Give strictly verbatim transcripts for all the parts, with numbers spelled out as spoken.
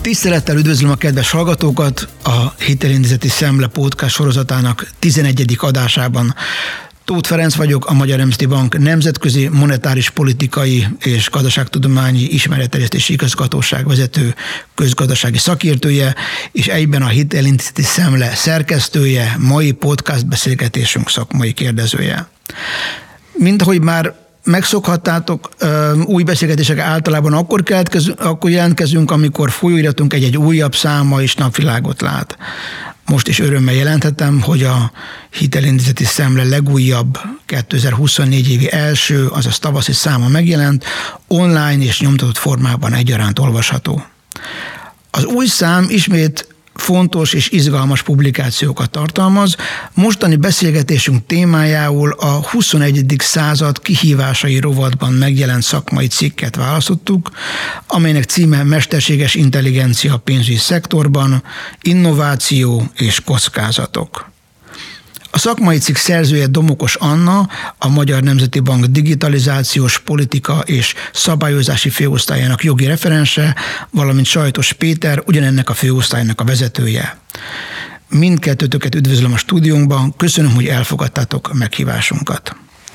Tisztelettel üdvözlöm a kedves hallgatókat a Hitelintézeti Szemle podcast sorozatának tizenegyedik adásában. Tóth Ferenc vagyok, a Magyar Nemzeti Bank nemzetközi monetáris politikai és gazdaságtudományi ismeretterjesztési igazgatóság vezető közgazdasági szakértője, és egyben a Hitelintézeti Szemle szerkesztője, mai podcast beszélgetésünk szakmai kérdezője. Mint ahogy már megszokhattátok, új beszélgetések általában akkor, akkor jelentkezünk, amikor folyóiratunk egy-egy újabb száma és napvilágot lát. Most is örömmel jelenthetem, hogy a Hitelintézeti Szemle legújabb kétezer-huszonnégy évi első, azaz tavaszi száma megjelent, online és nyomtatott formában egyaránt olvasható. Az új szám ismét fontos és izgalmas publikációkat tartalmaz. Mostani beszélgetésünk témájául a huszonegyedik század kihívásai rovatban megjelent szakmai cikket választottuk, amelynek címe Mesterséges intelligencia a pénzügyi szektorban, innováció és kockázatok. A szakmai cikk szerzője Domokos Anna, a Magyar Nemzeti Bank digitalizációs politika és szabályozási főosztályának jogi referense, valamint Sajtos Péter, ugyanennek a főosztálynak a vezetője. Mindkettőtöket üdvözlöm a stúdiónkban, köszönöm, hogy elfogadtátok a meghívásunkat.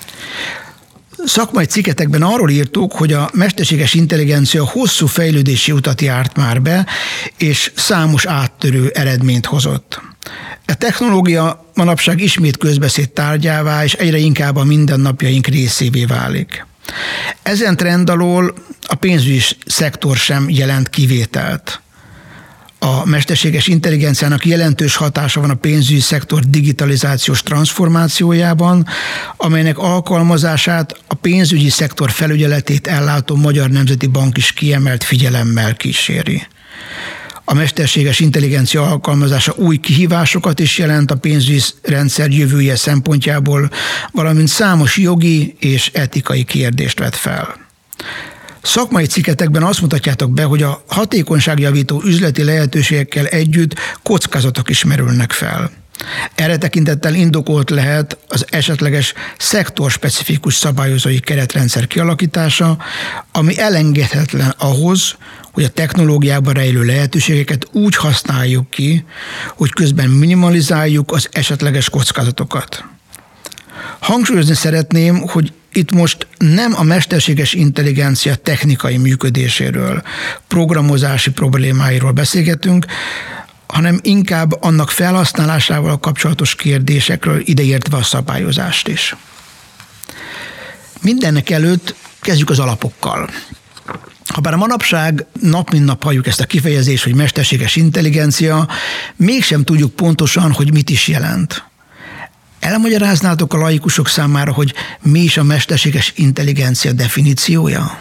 Szakmai cikketekben arról írtuk, hogy a mesterséges intelligencia hosszú fejlődési utat járt már be, és számos áttörő eredményt hozott. A technológia manapság ismét közbeszéd tárgyává, és egyre inkább a mindennapjaink részévé válik. Ezen trend alól a pénzügyi szektor sem jelent kivételt. A mesterséges intelligenciának jelentős hatása van a pénzügyi szektor digitalizációs transformációjában, amelynek alkalmazását a pénzügyi szektor felügyeletét ellátó Magyar Nemzeti Bank is kiemelt figyelemmel kíséri. A mesterséges intelligencia alkalmazása új kihívásokat is jelent a pénzügyi rendszer jövője szempontjából, valamint számos jogi és etikai kérdést vet fel. Szakmai cikketekben azt mutatjátok be, hogy a hatékonyságjavító üzleti lehetőségekkel együtt kockázatok is merülnek fel. Erre tekintettel indokolt lehet az esetleges szektorspecifikus szabályozói keretrendszer kialakítása, ami elengedhetetlen ahhoz, hogy a technológiában rejlő lehetőségeket úgy használjuk ki, hogy közben minimalizáljuk az esetleges kockázatokat. Hangsúlyozni szeretném, hogy itt most nem a mesterséges intelligencia technikai működéséről, programozási problémáiról beszélgetünk, hanem inkább annak felhasználásával kapcsolatos kérdésekről, ideértve a szabályozást is. Mindennek előtt kezdjük az alapokkal. Habár a manapság nap mint nap halljuk ezt a kifejezést, hogy mesterséges intelligencia, mégsem tudjuk pontosan, hogy mit is jelent. Elmagyaráznátok a laikusok számára, hogy mi is a mesterséges intelligencia definíciója?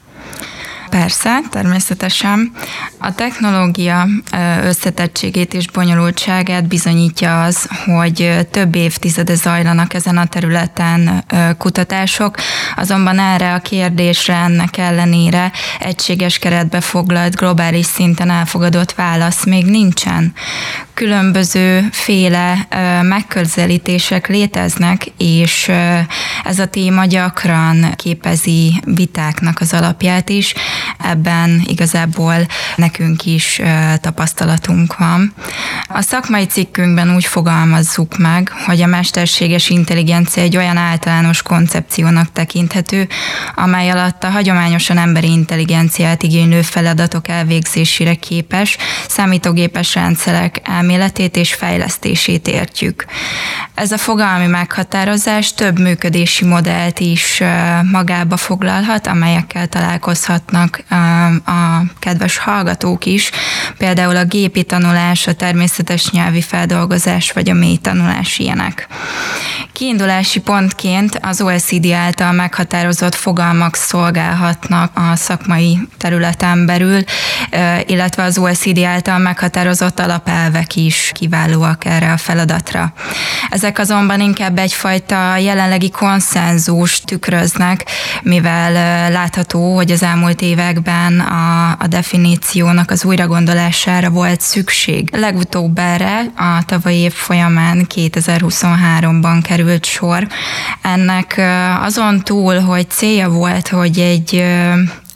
Persze, természetesen. A technológia összetettségét és bonyolultságát bizonyítja az, hogy több évtizede zajlanak ezen a területen kutatások, azonban erre a kérdésre ennek ellenére egységes keretbe foglalt, globális szinten elfogadott válasz még nincsen. Különböző féle megközelítések léteznek, és ez a téma gyakran képezi vitáknak az alapját is. Ebben igazából nekünk is tapasztalatunk van. A szakmai cikkünkben úgy fogalmazzuk meg, hogy a mesterséges intelligencia egy olyan általános koncepciónak tekinthető, amely alatt a hagyományosan emberi intelligenciát igénylő feladatok elvégzésére képes számítógépes rendszerek elméletét és fejlesztését értjük. Ez a fogalmi meghatározás több működési modellt is magába foglalhat, amelyekkel találkozhatnak a kedves hallgatók is, például a gépi tanulás, a természetes nyelvi feldolgozás vagy a mély tanulás ilyenek. Kiindulási pontként az o e cé dé által meghatározott fogalmak szolgálhatnak a szakmai területen belül, illetve az o e cé dé által meghatározott alapelvek is kiválóak erre a feladatra. Ezek azonban inkább egyfajta jelenlegi konszenzust tükröznek, mivel látható, hogy az elmúlt években a, a definíciónak az újragondolására volt szükség. Legutóbb erre a tavalyi év folyamán kétezer-huszonháromban került sor. Ennek azon túl, hogy célja volt, hogy egy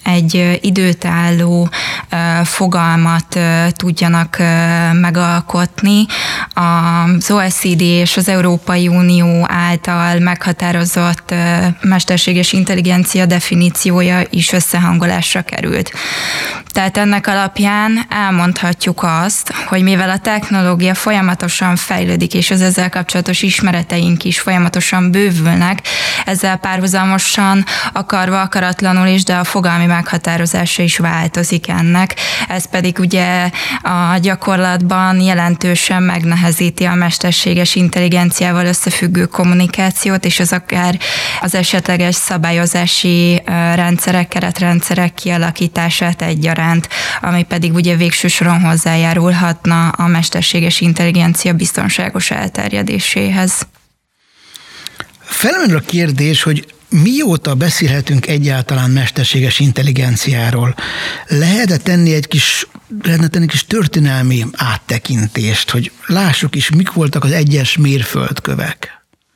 egy időtálló fogalmat tudjanak megalkotni. Az o e cé dé és az Európai Unió által meghatározott mesterséges intelligencia definíciója is összehangolásra került. Tehát ennek alapján elmondhatjuk azt, hogy mivel a technológia folyamatosan fejlődik, és az ezzel kapcsolatos ismereteink is folyamatosan bővülnek, ezzel párhuzamosan akarva akaratlanul is, de a fogalmi meghatározása is változik ennek. Ez pedig ugye a gyakorlatban jelentősen megnehezíti a mesterséges intelligenciával összefüggő kommunikációt, és az akár az esetleges szabályozási rendszerek, keretrendszerek kialakítását egyaránt, ami pedig ugye végső soron hozzájárulhatna a mesterséges intelligencia biztonságos elterjedéséhez. Felmerül a kérdés, hogy mióta beszélhetünk egyáltalán mesterséges intelligenciáról? Lehet-e tenni egy kis, lehetne tenni egy kis történelmi áttekintést, hogy lássuk is, mik voltak az egyes mérföldkövek?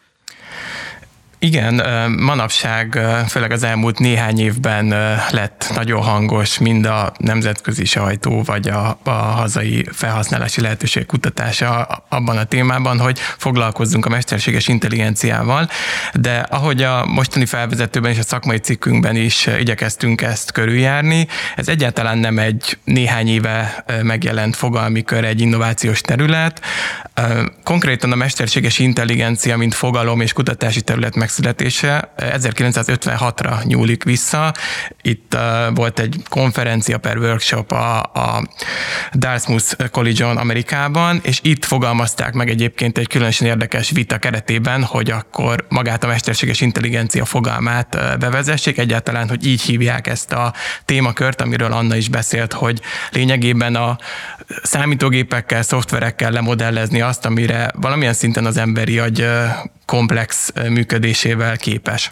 Igen, manapság, főleg az elmúlt néhány évben lett nagyon hangos mind a nemzetközi sajtó, vagy a, a hazai felhasználási lehetőség kutatása abban a témában, hogy foglalkozzunk a mesterséges intelligenciával, de ahogy a mostani felvezetőben és a szakmai cikkünkben is igyekeztünk ezt körüljárni, ez egyáltalán nem egy néhány éve megjelent fogalmi kör, egy innovációs terület. Konkrétan a mesterséges intelligencia, mint fogalom és kutatási terület megszületése ezerkilencszázötvenhatra nyúlik vissza. Itt volt egy konferencia per workshop a, a Dartmouth College-on Amerikában, és itt fogalmazták meg egyébként egy különösen érdekes vita keretében, hogy akkor magát a mesterséges intelligencia fogalmát bevezessék, egyáltalán, hogy így hívják ezt a témakört, amiről Anna is beszélt, hogy lényegében a számítógépekkel, szoftverekkel lemodellezni azt, amire valamilyen szinten az emberi agy komplex működésével képes.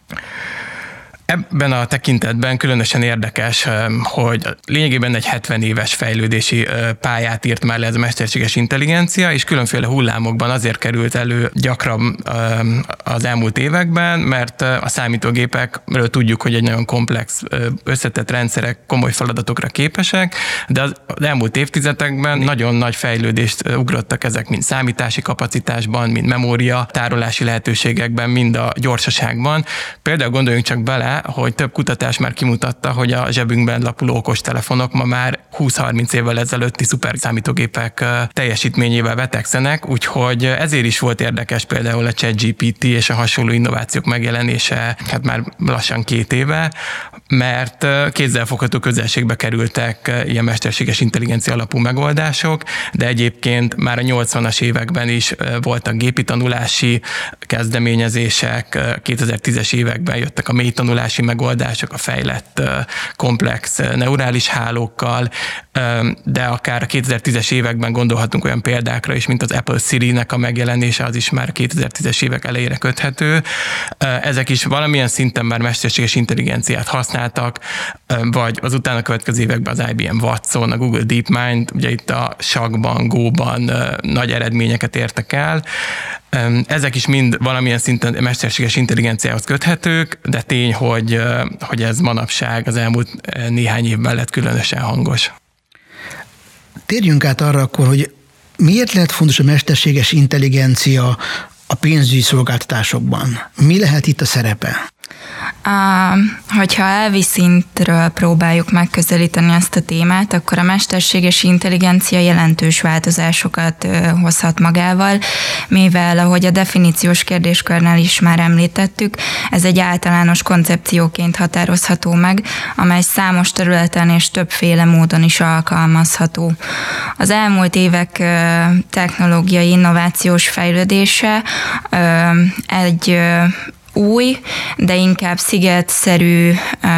Ebben a tekintetben különösen érdekes, hogy lényegében egy hetven éves fejlődési pályát írt már le ez a mesterséges intelligencia, és különféle hullámokban azért került elő gyakran az elmúlt években, mert a számítógépekről tudjuk, hogy egy nagyon komplex, összetett rendszerek komoly feladatokra képesek, de az elmúlt évtizedekben nagyon nagy fejlődést ugrottak ezek, mind számítási kapacitásban, mind memória, tárolási lehetőségekben, mind a gyorsaságban. Például gondoljunk csak bele, hogy több kutatás már kimutatta, hogy a zsebünkben lapuló okostelefonok ma már húsz-harminc évvel ezelőtti szuperszámítógépek teljesítményével vetekszenek, úgyhogy ezért is volt érdekes például a ChatGPT és a hasonló innovációk megjelenése, hát már lassan két éve, mert kézzelfogható közelségbe kerültek ilyen mesterséges intelligencia alapú megoldások, de egyébként már a nyolcvanas években is voltak gépi tanulási kezdeményezések, kétezer-tízes években jöttek a mély tanulási megoldások a fejlett komplex neurális hálókkal, de akár a kétezer-tízes években gondolhatunk olyan példákra is, mint az Apple Siri-nek a megjelenése, az is már kétezer-tízes évek elejére köthető. Ezek is valamilyen szinten már mesterséges intelligenciát használtak, vagy az utána következő években az I B M Watson, a Google DeepMind, ugye itt a sakkban, góban nagy eredményeket értek el. Ezek is mind valamilyen szinten mesterséges intelligenciához köthetők, de tény, hogy, hogy ez manapság az elmúlt néhány évben lett különösen hangos. Térjünk át arra akkor, hogy miért lehet fontos a mesterséges intelligencia a pénzügyi szolgáltatásokban? Mi lehet itt a szerepe? Uh, hogyha elvi szintről próbáljuk megközelíteni ezt a témát, akkor a mesterséges intelligencia jelentős változásokat uh, hozhat magával, mivel, ahogy a definíciós kérdéskörnél is már említettük, ez egy általános koncepcióként határozható meg, amely számos területen és többféle módon is alkalmazható. Az elmúlt évek uh, technológiai innovációs fejlődése uh, egy uh, új, de inkább szigetszerű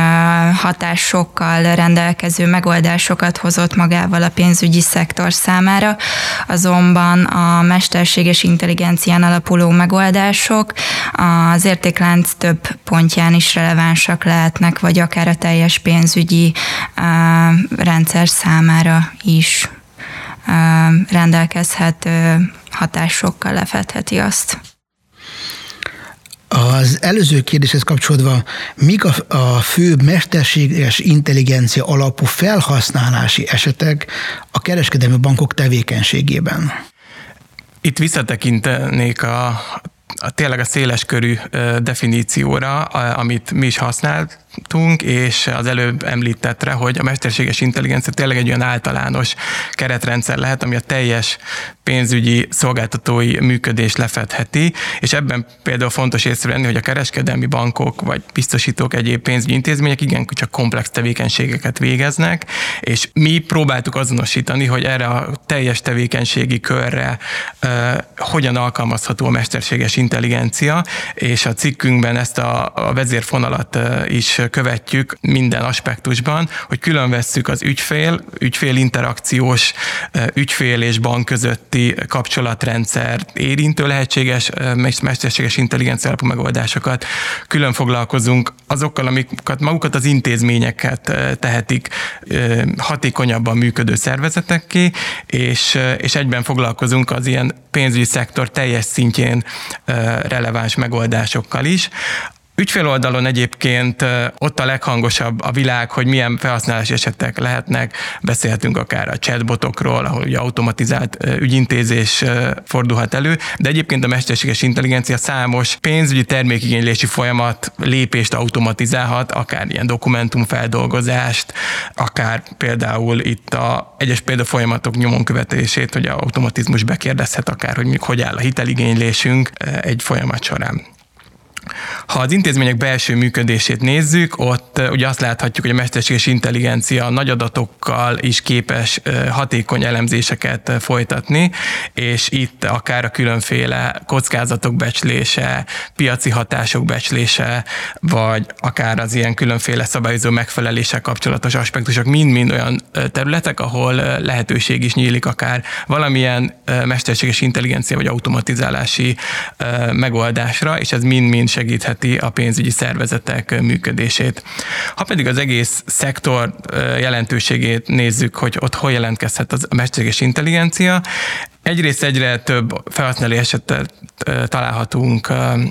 hatásokkal rendelkező megoldásokat hozott magával a pénzügyi szektor számára, azonban a mesterséges intelligencián alapuló megoldások az értéklánc több pontján is relevánsak lehetnek, vagy akár a teljes pénzügyi rendszer számára is rendelkezhet hatásokkal, lefedheti azt. Az előző kérdéshez kapcsolódva, mik a, a fő mesterséges intelligencia alapú felhasználási esetek a kereskedelmi bankok tevékenységében? Itt visszatekintenék a, a tényleg a széleskörű definícióra, amit mi is használtunk, és az előbb említettre, hogy a mesterséges intelligencia tényleg egy olyan általános keretrendszer lehet, ami a teljes pénzügyi szolgáltatói működést lefedheti, és ebben például fontos észrevenni, hogy a kereskedelmi bankok vagy biztosítók, egyéb pénzügyi intézmények igen csak komplex tevékenységeket végeznek, és mi próbáltuk azonosítani, hogy erre a teljes tevékenységi körre uh, hogyan alkalmazható a mesterséges intelligencia, és a cikkünkben ezt a, a vezérfonalat uh, is követjük minden aspektusban, hogy külön vesszük az ügyfél, ügyfél interakciós, uh, ügyfél és bank közötti kapcsolatrendszer érintő lehetséges mesterséges intelligencia alapú megoldásokat. Külön foglalkozunk azokkal, amiket magukat az intézményeket tehetik hatékonyabban működő szervezetekké, és, és egyben foglalkozunk az ilyen pénzügyi szektor teljes szintjén releváns megoldásokkal is. Ügyféloldalon egyébként ott a leghangosabb a világ, hogy milyen felhasználási esetek lehetnek. Beszélhetünk akár a chatbotokról, ahol ugye automatizált ügyintézés fordulhat elő, de egyébként a mesterséges intelligencia számos pénzügyi termékigénylési folyamat lépést automatizálhat, akár ilyen dokumentumfeldolgozást, akár például itt a egyes példafolyamatok nyomon követését, hogy a automatizmus bekérdezhet akár, hogy hogy áll a hiteligénylésünk egy folyamat során. Ha az intézmények belső működését nézzük, ott ugye azt láthatjuk, hogy a mesterséges intelligencia nagy adatokkal is képes hatékony elemzéseket folytatni, és itt akár a különféle kockázatok becslése, piaci hatások becslése, vagy akár az ilyen különféle szabályozó megfeleléssel kapcsolatos aspektusok mind-mind olyan területek, ahol lehetőség is nyílik akár valamilyen mesterséges intelligencia vagy automatizálási megoldásra, és ez mind-mind segítheti a pénzügyi szervezetek működését. Ha pedig az egész szektor jelentőségét nézzük, hogy ott hol jelentkezhet a mesterséges intelligencia, egyrészt egyre több felhasználói esetet találhatunk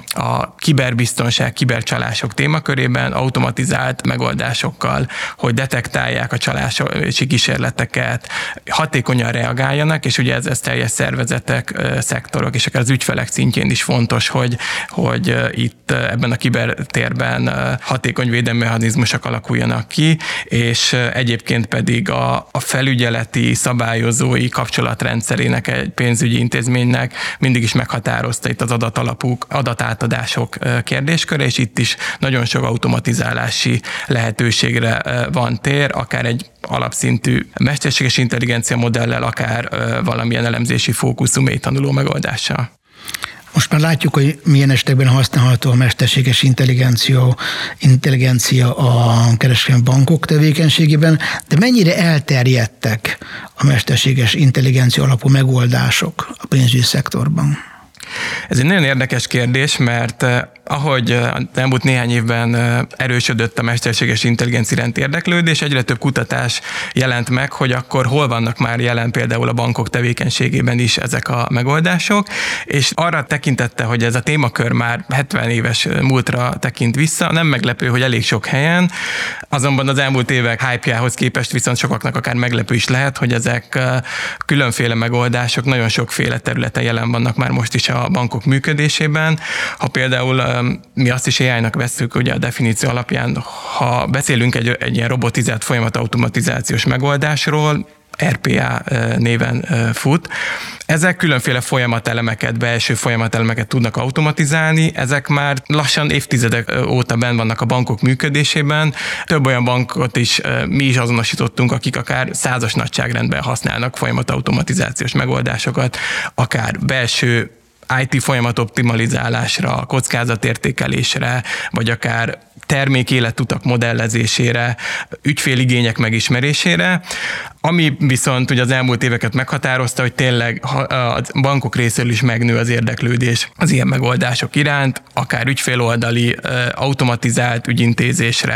a kiberbiztonság, kibercsalások témakörében, automatizált megoldásokkal, hogy detektálják a csalási kísérleteket, hatékonyan reagáljanak, és ugye ez, ez teljes szervezetek, szektorok, és akár az ügyfelek szintjén is fontos, hogy, hogy itt ebben a kibertérben hatékony védelmi mechanizmusok alakuljanak ki, és egyébként pedig a, a felügyeleti, szabályozói kapcsolatrendszerének egy pénzügyi intézménynek mindig is meghatározta itt az adatalapú adatátadások kérdésköre, és itt is nagyon sok automatizálási lehetőségre van tér, akár egy alapszintű mesterséges intelligencia modellel, akár valamilyen elemzési fókuszú mélytanuló megoldással. Most már látjuk, hogy milyen esetekben használható a mesterséges intelligencia, intelligencia a kereskedelmi bankok tevékenységében, de mennyire elterjedtek a mesterséges intelligencia alapú megoldások a pénzügyi szektorban? Ez egy nagyon érdekes kérdés, mert ahogy az elmúlt néhány évben erősödött a mesterséges intelligencia iránt érdeklődés, egyre több kutatás jelent meg, hogy akkor hol vannak már jelen például a bankok tevékenységében is ezek a megoldások, és arra tekintette, hogy ez a témakör már hetven éves múltra tekint vissza, nem meglepő, hogy elég sok helyen, azonban az elmúlt évek hype-jához képest viszont sokaknak akár meglepő is lehet, hogy ezek különféle megoldások nagyon sokféle területen jelen vannak már most is a bankok működésében. Ha például mi azt is á í-nak vesszük ugye a definíció alapján, ha beszélünk egy, egy ilyen robotizált folyamatautomatizációs megoldásról, er pé á néven fut. Ezek különféle folyamatelemeket, belső folyamatelemeket tudnak automatizálni, ezek már lassan évtizedek óta benn vannak a bankok működésében. Több olyan bankot is mi is azonosítottunk, akik akár százas nagyságrendben használnak folyamatautomatizációs megoldásokat, akár belső í té folyamat optimalizálásra, kockázatértékelésre, vagy akár termékéletutak modellezésére, ügyféligények megismerésére, ami viszont ugye az elmúlt éveket meghatározta, hogy tényleg a bankok részéről is megnő az érdeklődés az ilyen megoldások iránt, akár ügyféloldali, automatizált ügyintézésre,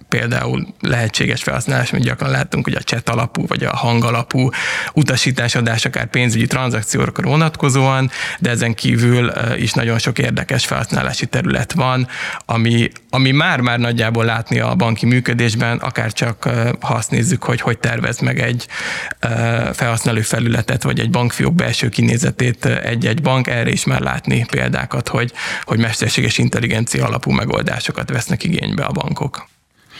például lehetséges felhasználás, mint gyakran láttunk, hogy a chat alapú vagy a hang alapú utasításadás akár pénzügyi tranzakciókra vonatkozóan, de ezen kívül is nagyon sok érdekes felhasználási terület van, ami, ami már-már nagyjából látni a banki működésben, akár csak ha azt nézzük, hogy hogy tervez meg egy felhasználó felületet, vagy egy bankfiók belső kinézetét egy-egy bank, erre is már látni példákat, hogy, hogy mesterséges intelligencia alapú megoldásokat vesznek igénybe a bankok.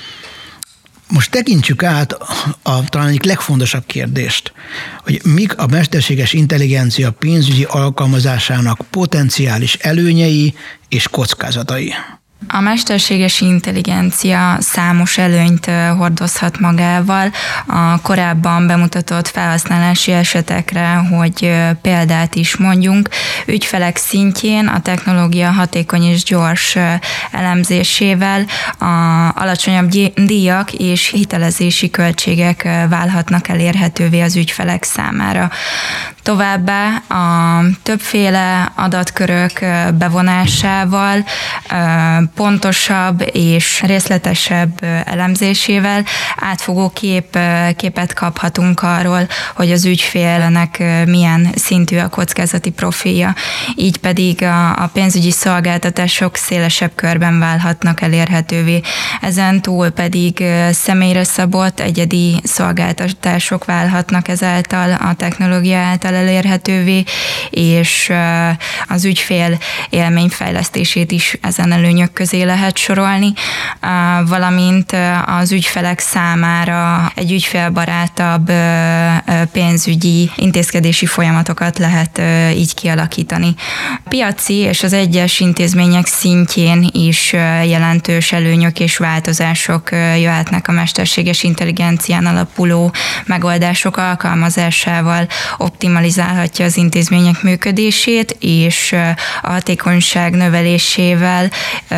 Most tekintsük át a talán egyik legfontosabb kérdést, hogy mik a mesterséges intelligencia pénzügyi alkalmazásának potenciális előnyei és kockázatai. A mesterséges intelligencia számos előnyt hordozhat magával. A korábban bemutatott felhasználási esetekre, hogy példát is mondjunk, ügyfelek szintjén a technológia hatékony és gyors elemzésével a alacsonyabb díjak és hitelezési költségek válhatnak elérhetővé az ügyfelek számára. Továbbá a többféle adatkörök bevonásával, pontosabb és részletesebb elemzésével átfogó kép, képet kaphatunk arról, hogy az ügyfélnek milyen szintű a kockázati profilja. Így pedig a, a pénzügyi szolgáltatások szélesebb körben válhatnak elérhetővé. Ezen túl pedig személyre szabott egyedi szolgáltatások válhatnak ezáltal a technológia által elérhetővé, és az ügyfél élményfejlesztését is ezen előnyök közé lehet sorolni, valamint az ügyfelek számára egy ügyfélbarátabb pénzügyi intézkedési folyamatokat lehet így kialakítani. Piaci és az egyes intézmények szintjén is jelentős előnyök és változások jöhetnek a mesterséges intelligencián alapuló megoldások alkalmazásával, optimalizálhatja az intézmények működését, és a hatékonyság növelésével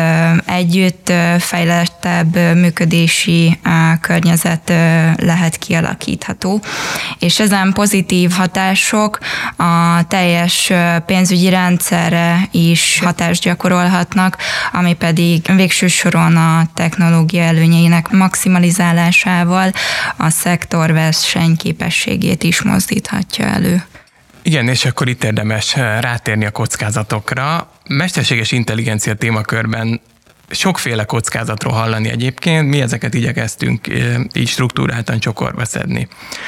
együtt fejlettebb működési környezet lehet kialakítható. És ezen pozitív hatások a teljes pénzügyi rendszerre is hatást gyakorolhatnak, ami pedig végső soron a technológia előnyeinek maximalizálásával a szektor versenyképességét is mozdíthatja elő. Igen, és akkor itt érdemes rátérni a kockázatokra. Mesterséges intelligencia témakörben sokféle kockázatról hallani egyébként, mi ezeket igyekeztünk így struktúráltan csokorba szedni.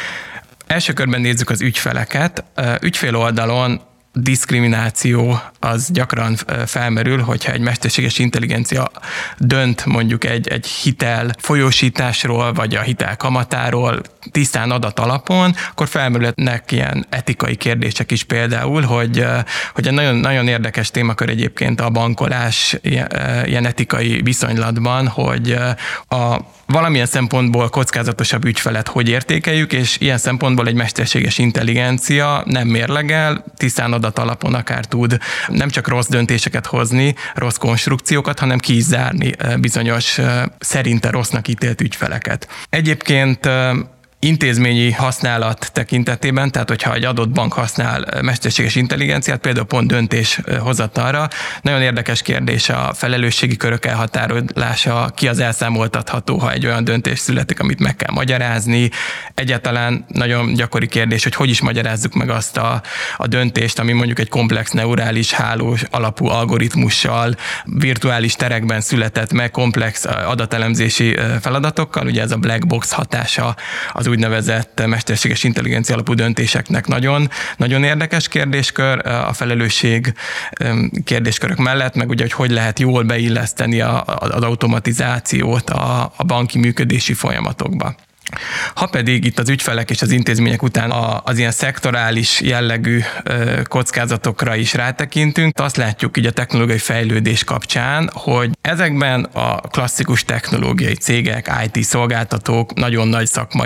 Első körben nézzük az ügyfeleket. Ügyfél oldalon diszkrimináció az gyakran felmerül, hogyha egy mesterséges intelligencia dönt mondjuk egy, egy hitel folyósításról, vagy a hitel kamatáról tisztán adat alapon, akkor felmerülnek ilyen etikai kérdések is például, hogy, hogy egy nagyon, nagyon érdekes témakör egyébként a bankolás ilyen etikai viszonylatban, hogy a valamilyen szempontból kockázatosabb ügyfelet hogy értékeljük, és ilyen szempontból egy mesterséges intelligencia nem mérlegel, tisztán adat alapon akár tud nem csak rossz döntéseket hozni, rossz konstrukciókat, hanem ki is zárni bizonyos szerinte rossznak ítélt ügyfeleket. Egyébként intézményi használat tekintetében, tehát hogyha egy adott bank használ mesterséges intelligenciát, például pont döntéshozatalra, nagyon érdekes kérdés a felelősségi körök elhatárolása, ki az elszámoltatható, ha egy olyan döntés születik, amit meg kell magyarázni. Egyáltalán nagyon gyakori kérdés, hogy hogy is magyarázzuk meg azt a, a döntést, ami mondjuk egy komplex neurális háló alapú algoritmussal, virtuális terekben született meg komplex adatelemzési feladatokkal, ugye ez a black box hatása az úgynevezett mesterséges intelligencia alapú döntéseknek nagyon, nagyon érdekes kérdéskör a felelősség kérdéskörök mellett, meg ugye, hogy hogy lehet jól beilleszteni a, az automatizációt a, a banki működési folyamatokba. Ha pedig itt az ügyfelek és az intézmények után az ilyen szektorális jellegű kockázatokra is rátekintünk, azt látjuk így a technológiai fejlődés kapcsán, hogy ezekben a klasszikus technológiai cégek, i té szolgáltatók nagyon nagy szakmai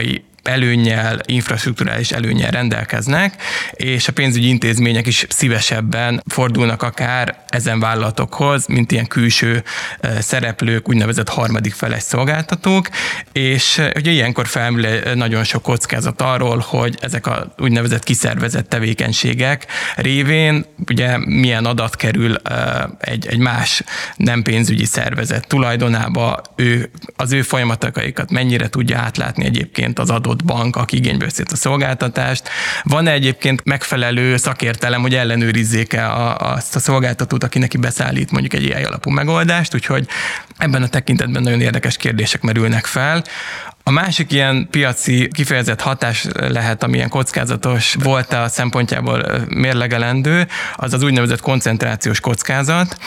előnnyel, infrastrukturális előnnyel rendelkeznek, és a pénzügyi intézmények is szívesebben fordulnak akár ezen vállalatokhoz, mint ilyen külső szereplők, úgynevezett harmadik feles szolgáltatók, és ugye ilyenkor felmerül nagyon sok kockázat arról, hogy ezek a úgynevezett kiszervezett tevékenységek révén ugye milyen adat kerül egy, egy más nem pénzügyi szervezet tulajdonába, ő, az ő folyamataikat mennyire tudja átlátni egyébként az adott bank, aki igénybe veszi a szolgáltatást. Van-e egyébként megfelelő szakértelem, hogy ellenőrizzék-e azt a szolgáltatót, aki neki beszállít mondjuk egy á i alapú megoldást, úgyhogy ebben a tekintetben nagyon érdekes kérdések merülnek fel. A másik ilyen piaci kifejezett hatás lehet, amilyen kockázatos volt a szempontjából mérlegelendő, az az úgynevezett koncentrációs kockázat,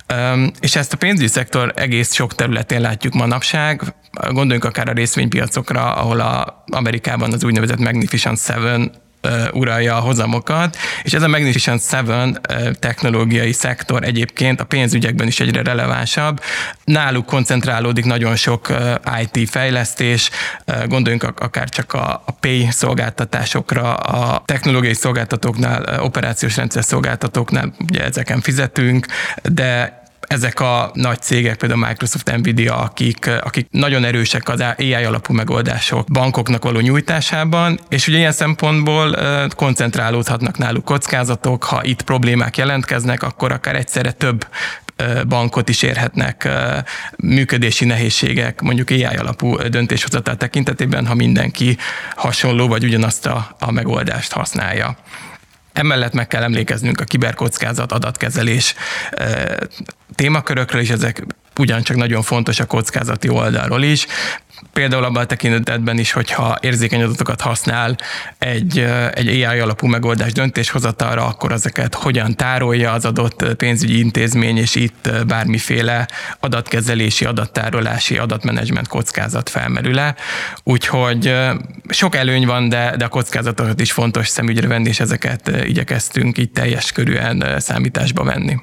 és ezt a pénzügyi szektor egész sok területén látjuk manapság. Gondoljunk akár a részvénypiacokra, ahol a Amerikában az úgynevezett Magnificent Seven uralja a hozamokat, és ez a Magnificent Seven technológiai szektor egyébként a pénzügyekben is egyre relevánsabb. Náluk koncentrálódik nagyon sok i té fejlesztés, gondoljunk akár csak a Pay szolgáltatásokra, a technológiai szolgáltatóknál, operációs rendszer szolgáltatóknál, ugye ezeken fizetünk, de ezek a nagy cégek, például Microsoft, Nvidia, akik, akik nagyon erősek az á i alapú megoldások bankoknak való nyújtásában, és ugye ilyen szempontból koncentrálódhatnak náluk kockázatok, ha itt problémák jelentkeznek, akkor akár egyszerre több bankot is érhetnek működési nehézségek, mondjuk á i alapú döntéshozatal tekintetében, ha mindenki hasonló vagy ugyanazt a, a megoldást használja. Emellett meg kell emlékeznünk a kiberkockázat, adatkezelés témakörökről, és ezek ugyancsak nagyon fontos a kockázati oldalról is. Például abban a tekintetben is, hogyha érzékeny adatokat használ egy, egy á i alapú megoldás döntéshozatalra, akkor ezeket hogyan tárolja az adott pénzügyi intézmény, és itt bármiféle adatkezelési, adattárolási, adatmenedzsment kockázat felmerül-e. Úgyhogy sok előny van, de, de a kockázatokat is fontos szemügyre venni, és ezeket igyekeztünk így teljes körűen számításba venni.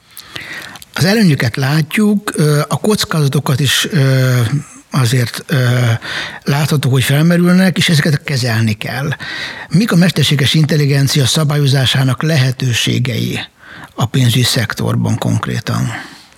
Az előnyöket látjuk, a kockázatokat is azért ö, látható, hogy felmerülnek, és ezeket kezelni kell. Mik a mesterséges intelligencia szabályozásának lehetőségei a pénzügyi szektorban konkrétan?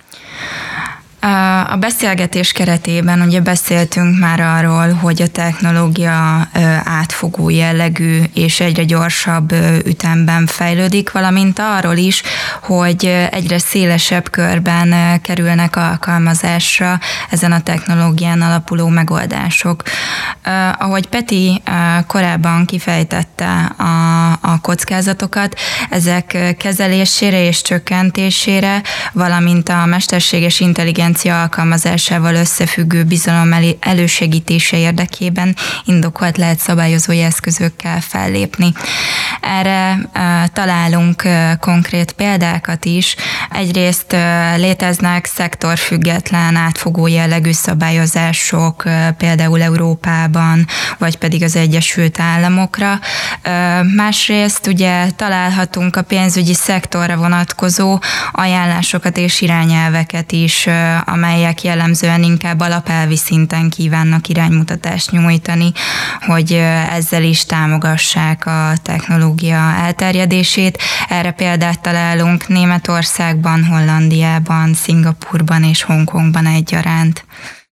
A beszélgetés keretében ugye beszéltünk már arról, hogy a technológia átfogó jellegű és egyre gyorsabb ütemben fejlődik, valamint arról is, hogy egyre szélesebb körben kerülnek alkalmazásra ezen a technológián alapuló megoldások. Ahogy Peti korábban kifejtette a, a kockázatokat, ezek kezelésére és csökkentésére, valamint a mesterséges intelligencia alkalmazásával összefüggő bizalom elősegítése érdekében indokolt lehet szabályozói eszközökkel fellépni. Erre uh, találunk uh, konkrét példákat is. Egyrészt uh, léteznek szektorfüggetlen, átfogó jellegű szabályozások, uh, például Európában, vagy pedig az Egyesült Államokra. Uh, másrészt ugye találhatunk a pénzügyi szektorra vonatkozó ajánlásokat és irányelveket is, uh, amelyek jellemzően inkább alapelvi szinten kívánnak iránymutatást nyújtani, hogy uh, ezzel is támogassák a technológiát elterjedését. Erre példát találunk Németországban, Hollandiában, Szingapurban és Hongkongban egyaránt.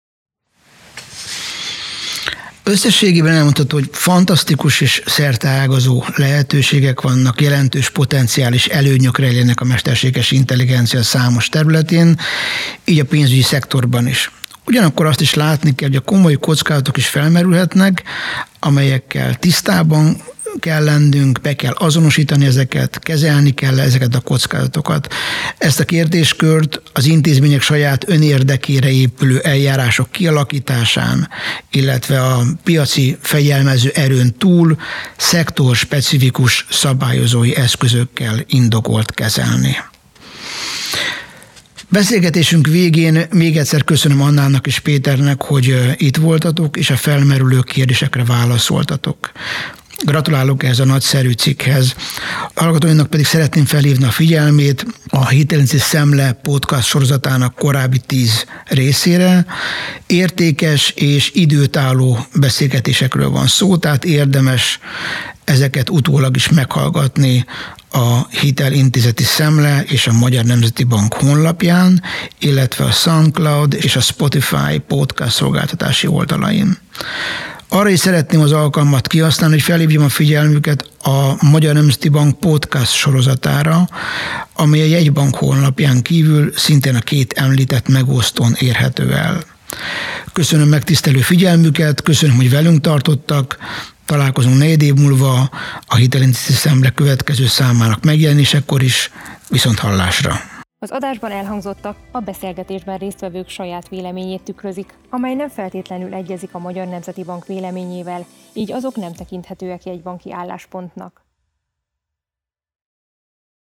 Összességében elmondható, hogy fantasztikus és szerteágazó lehetőségek vannak, jelentős potenciális előnyök rejlenek a mesterséges intelligencia számos területén, így a pénzügyi szektorban is. Ugyanakkor azt is látni kell, hogy a komoly kockázatok is felmerülhetnek, amelyekkel tisztában kell lennünk, be kell azonosítani ezeket, kezelni kell ezeket a kockázatokat. Ezt a kérdéskört az intézmények saját önérdekére épülő eljárások kialakításán, illetve a piaci fegyelmező erőn túl szektorspecifikus szabályozói eszközökkel indokolt kezelni. Beszélgetésünk végén még egyszer köszönöm Annának és Péternek, hogy itt voltatok, és a felmerülő kérdésekre válaszoltatok. Gratulálok ehhez a nagyszerű cikkhez. A hallgatóinak pedig szeretném felhívni a figyelmét a Hitelintézeti Szemle podcast sorozatának korábbi tíz részére. Értékes és időtálló beszélgetésekről van szó, tehát érdemes ezeket utólag is meghallgatni a Hitelintézeti Szemle és a Magyar Nemzeti Bank honlapján, illetve a SoundCloud és a Spotify podcast szolgáltatási oldalain. Arra is szeretném az alkalmat kihasználni, hogy felhívjam a figyelmüket a Magyar Nemzeti Bank podcast sorozatára, amely a Jegybank honlapján kívül szintén a két említett megosztón érhető el. Köszönöm megtisztelő figyelmüket, köszönöm, hogy velünk tartottak, találkozunk négy év múlva a Hitelintézeti Szemle következő számának megjelenésekor is, viszont hallásra. Az adásban elhangzottak a beszélgetésben résztvevők saját véleményét tükrözik, amely nem feltétlenül egyezik a Magyar Nemzeti Bank véleményével, így azok nem tekinthetőek jegybanki álláspontnak.